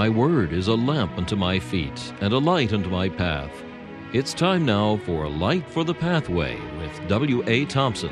Thy word is a lamp unto my feet and a light unto my path. It's time now for Light for the Pathway with W.A. Thompson.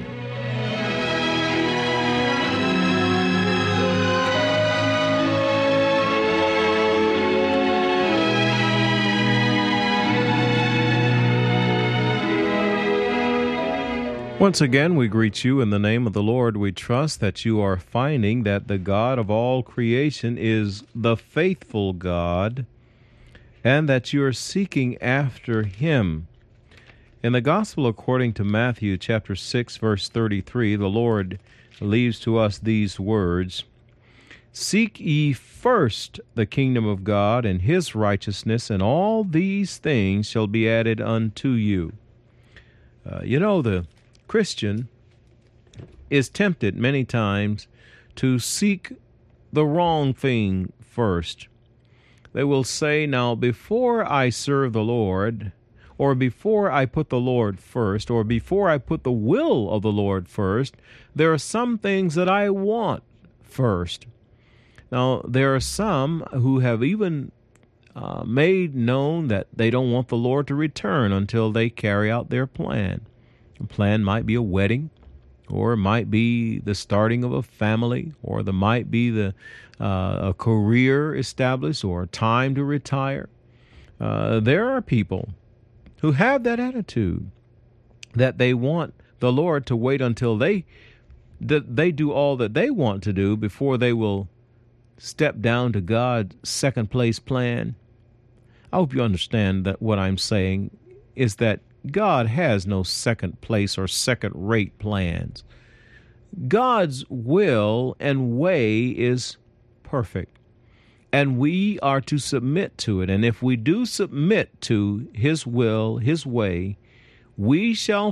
Once again, we greet you in the name of the Lord. We trust that you are finding that the God of all creation is the faithful God and that you are seeking after him. In the Gospel according to Matthew chapter 6, verse 33, the Lord leaves to us these words, "Seek ye first the kingdom of God and his righteousness, and all these things shall be added unto you." The Christian is tempted many times to seek the wrong thing first. They will say, now, before I serve the Lord, or before I put the Lord first, or before I put the will of the Lord first, there are some things that I want first. Now, there are some who have even made known that they don't want the Lord to return until they carry out their plan. The plan might be a wedding, or it might be the starting of a family, or there might be a career established, or a time to retire. There are people who have that attitude, that they want the Lord to wait until they do all that they want to do before they will step down to God's second place plan. I hope you understand that what I'm saying is that God has no second place or second rate plans. God's will and way is perfect, and we are to submit to it. And if we do submit to his will, his way, we will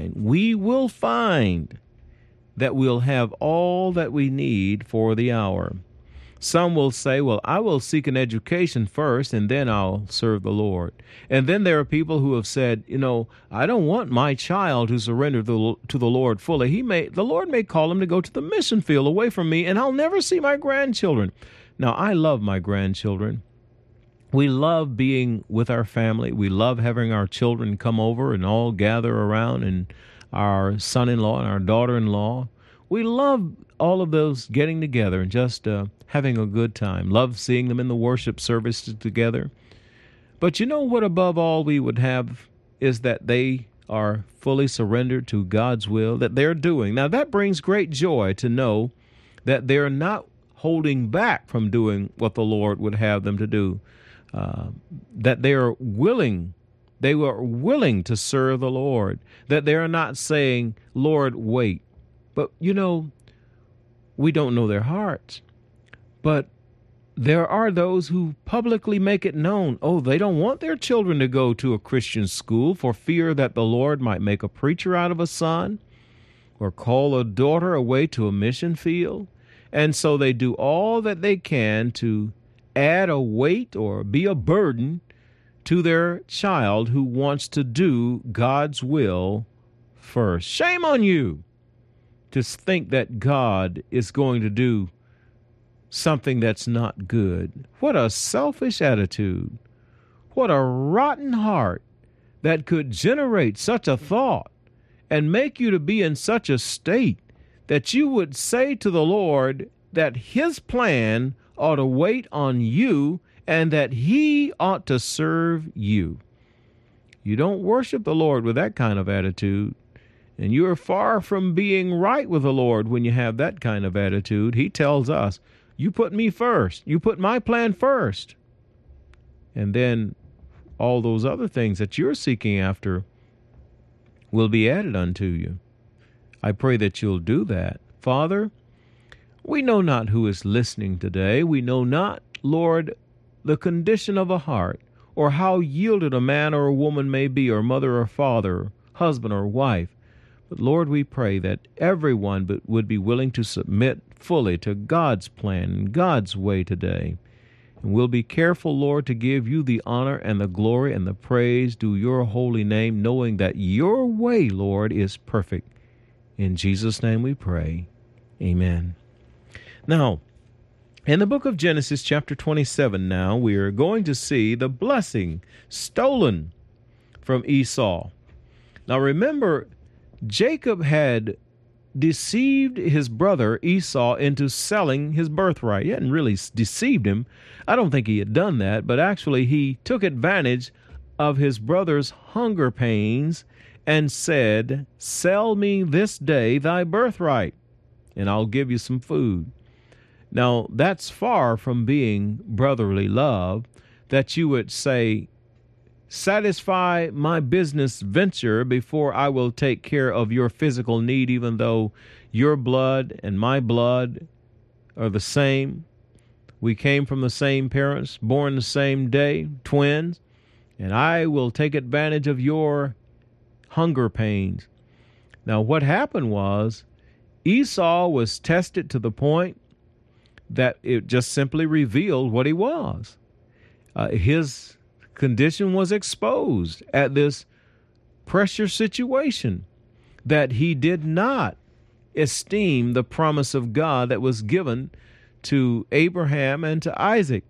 find that we'll have all that we need for the hour. Some will say, well, I will seek an education first and then I'll serve the Lord. And then there are people who have said, I don't want my child to surrender to the Lord fully. The Lord may call him to go to the mission field away from me, and I'll never see my grandchildren. Now, I love my grandchildren. We love being with our family. We love having our children come over and all gather around, and our son-in-law and our daughter-in-law. We love all of those getting together and just having a good time. Love seeing them in the worship services together. But you know what, above all, we would have is that they are fully surrendered to God's will, that they're doing. Now, that brings great joy to know that they're not holding back from doing what the Lord would have them to do, that they were willing to serve the Lord, that they are not saying, Lord, wait. But, we don't know their hearts. But there are those who publicly make it known, they don't want their children to go to a Christian school for fear that the Lord might make a preacher out of a son or call a daughter away to a mission field. And so they do all that they can to add a weight or be a burden to their child who wants to do God's will first. Shame on you to think that God is going to do something that's not good. What a selfish attitude. What a rotten heart that could generate such a thought and make you to be in such a state that you would say to the Lord that his plan ought to wait on you and that he ought to serve you. You don't worship the Lord with that kind of attitude. And you are far from being right with the Lord when you have that kind of attitude. He tells us, you put me first. You put my plan first. And then all those other things that you're seeking after will be added unto you. I pray that you'll do that. Father, we know not who is listening today. We know not, Lord, the condition of a heart, or how yielded a man or a woman may be, or mother or father, husband or wife. But Lord, we pray that everyone would be willing to submit fully to God's plan and God's way today. And we'll be careful, Lord, to give you the honor and the glory and the praise due your holy name, knowing that your way, Lord, is perfect. In Jesus' name we pray. Amen. Now, In the book of Genesis, chapter 27, now we are going to see the blessing stolen from Esau. Now remember, Jacob had deceived his brother Esau into selling his birthright. He hadn't really deceived him. I don't think he had done that, but actually he took advantage of his brother's hunger pains and said, "Sell me this day thy birthright, and I'll give you some food." Now, that's far from being brotherly love, that you would say, "Satisfy my business venture before I will take care of your physical need, even though your blood and my blood are the same. We came from the same parents, born the same day, twins, and I will take advantage of your hunger pains." Now, what happened was Esau was tested to the point that it just simply revealed what he was. His condition was exposed at this pressure situation, that he did not esteem the promise of God that was given to Abraham and to Isaac.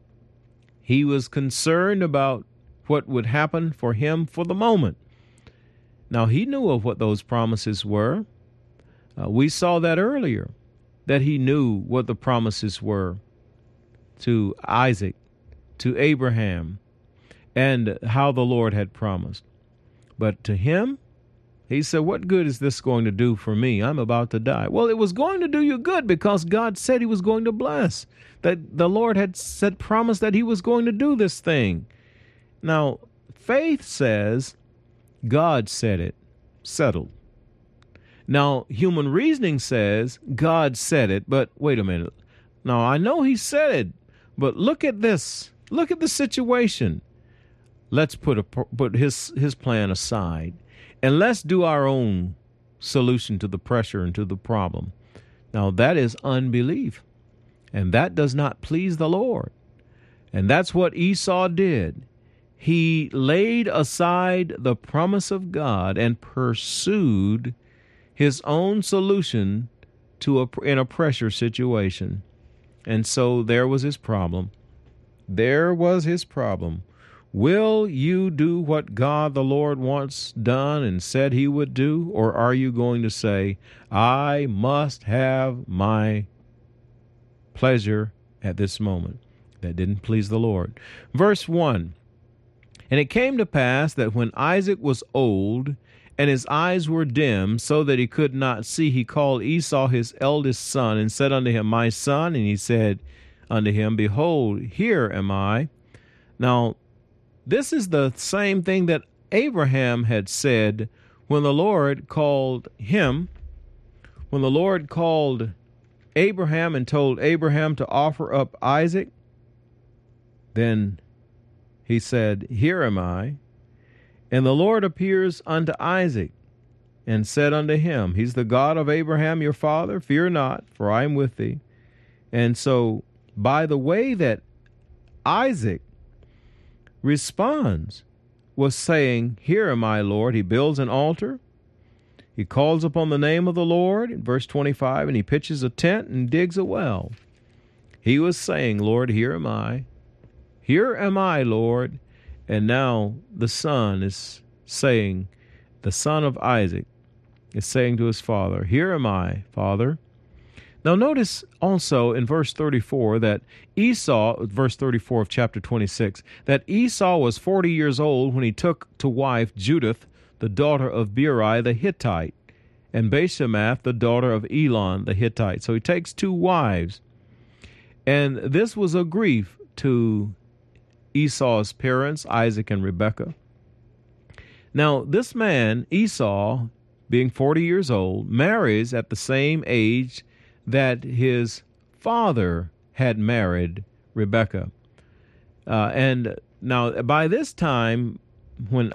He was concerned about what would happen for him for the moment. Now, he knew of what those promises were. We saw that earlier, that he knew what the promises were to Isaac, to Abraham, and how the Lord had promised. But to him, he said, "What good is this going to do for me? I'm about to die." Well, it was going to do you good because God said he was going to bless, that the Lord had promised that he was going to do this thing. Now, faith says God said it, settled. Now, human reasoning says God said it, but wait a minute. Now, I know he said it, but look at this. Look at the situation. Let's put his plan aside, and let's do our own solution to the pressure and to the problem. Now, that is unbelief, and that does not please the Lord. And that's what Esau did. He laid aside the promise of God and pursued his own solution in a pressure situation. And so there was his problem. There was his problem. Will you do what God the Lord wants done and said he would do? Or are you going to say, "I must have my pleasure at this moment"? That didn't please the Lord. Verse 1. And it came to pass that when Isaac was old, and his eyes were dim, so that he could not see, he called Esau his eldest son, and said unto him, "My son." And he said unto him, "Behold, here am I." Now, this is the same thing that Abraham had said when the Lord called him. When the Lord called Abraham and told Abraham to offer up Isaac, then he said, "Here am I." And the Lord appears unto Isaac and said unto him, he's the God of Abraham your father, "Fear not, for I am with thee." And so by the way that Isaac responds was saying, "Here am I, Lord." He builds an altar. He calls upon the name of the Lord in verse 25, and he pitches a tent and digs a well. He was saying, "Lord, here am I. Here am I, Lord." And now the son is saying, the son of Isaac is saying to his father, "Here am I, Father." Now notice also in verse 34 that Esau, verse 34 of chapter 26, that Esau was 40 years old when he took to wife Judith, the daughter of Beeri the Hittite, and Basemath, the daughter of Elon the Hittite. So he takes two wives. And this was a grief to Esau's parents, Isaac and Rebekah. Now, this man, Esau, being 40 years old, marries at the same age that his father had married Rebekah. And now, by this time, when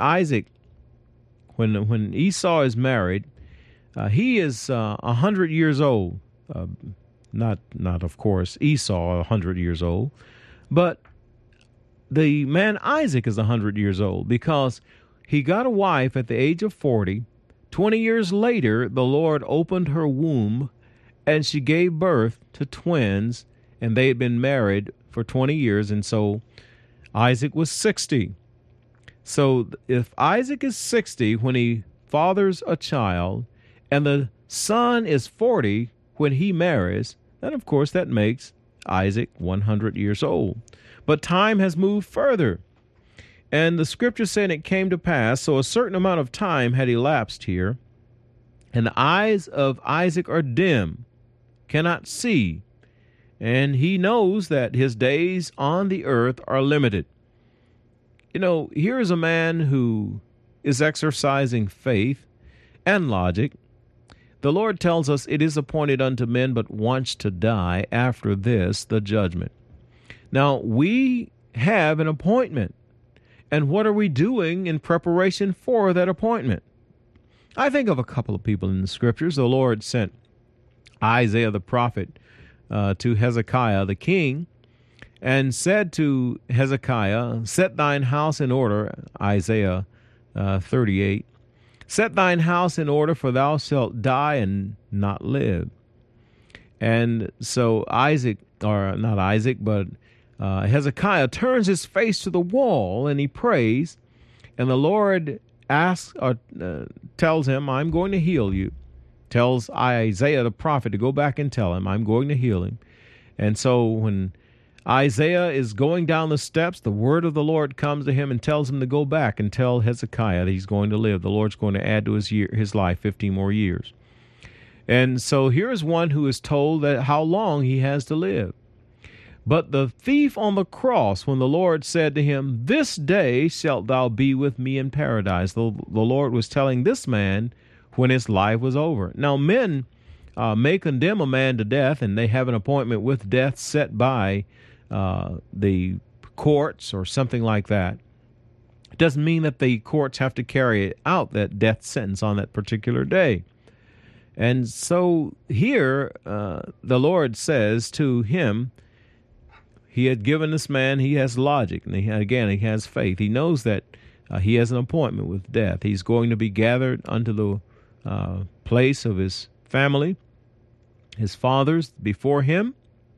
Esau is married, he is 100 years old. Not of course, Esau 100 years old, but the man Isaac is 100 years old because he got a wife at the age of 40. 20 years later, the Lord opened her womb and she gave birth to twins, and they had been married for 20 years, and so Isaac was 60. So if Isaac is 60 when he fathers a child, and the son is 40 when he marries, then of course that makes Isaac 100 years old. But time has moved further. And the scripture said it came to pass, so a certain amount of time had elapsed here, and the eyes of Isaac are dim, cannot see, and he knows that his days on the earth are limited. You know, here is a man who is exercising faith and logic. The Lord tells us it is appointed unto men but once to die, after this the judgment. Now, we have an appointment. And what are we doing in preparation for that appointment? I think of a couple of people in the scriptures. The Lord sent Isaiah the prophet to Hezekiah the king, and said to Hezekiah, set thine house in order, Isaiah 38, set thine house in order, for thou shalt die and not live. And so Hezekiah turns his face to the wall and he prays, and the Lord tells him, I'm going to heal you. Tells Isaiah the prophet to go back and tell him, I'm going to heal him. And so when Isaiah is going down the steps, the word of the Lord comes to him and tells him to go back and tell Hezekiah that he's going to live. The Lord's going to add to his life 15 more years. And so here is one who is told that how long he has to live. But the thief on the cross, when the Lord said to him, this day shalt thou be with me in paradise, the Lord was telling this man when his life was over. Now, men may condemn a man to death, and they have an appointment with death set by the courts or something like that. It doesn't mean that the courts have to carry out that death sentence on that particular day. And so here the Lord says to him, he had given this man, he has logic, and he has faith. He knows that he has an appointment with death. He's going to be gathered unto the place of his family, his fathers before him.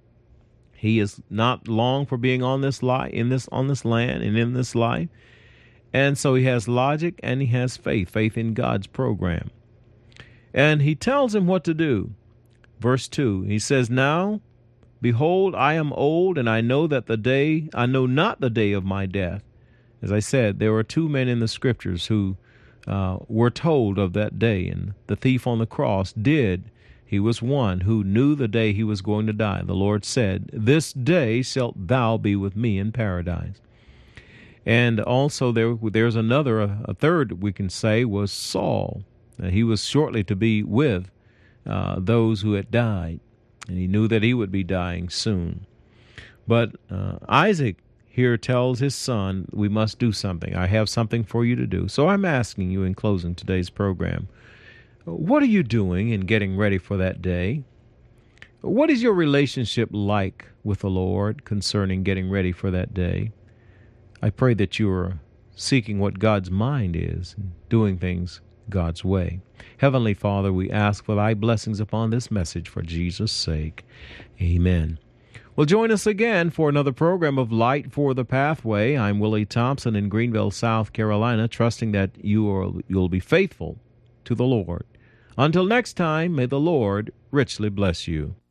He is not long for being on this land and in this life. And so he has logic and he has faith in God's program. And he tells him what to do. Verse 2, he says, now, behold, I am old, and I know not the day of my death. As I said, there were two men in the scriptures who were told of that day, and the thief on the cross did. He was one who knew the day he was going to die. The Lord said, this day shalt thou be with me in paradise. And also there's another, a third we can say, was Saul. He was shortly to be with those who had died, and he knew that he would be dying soon. But Isaac here tells his son, we must do something. I have something for you to do. So I'm asking you in closing today's program, what are you doing in getting ready for that day? What is your relationship like with the Lord concerning getting ready for that day? I pray that you are seeking what God's mind is and doing things God's way. Heavenly Father, we ask for thy blessings upon this message for Jesus' sake. Amen. Well, join us again for another program of Light for the Pathway. I'm Willie Thompson in Greenville, South Carolina, trusting that you'll be faithful to the Lord. Until next time, may the Lord richly bless you.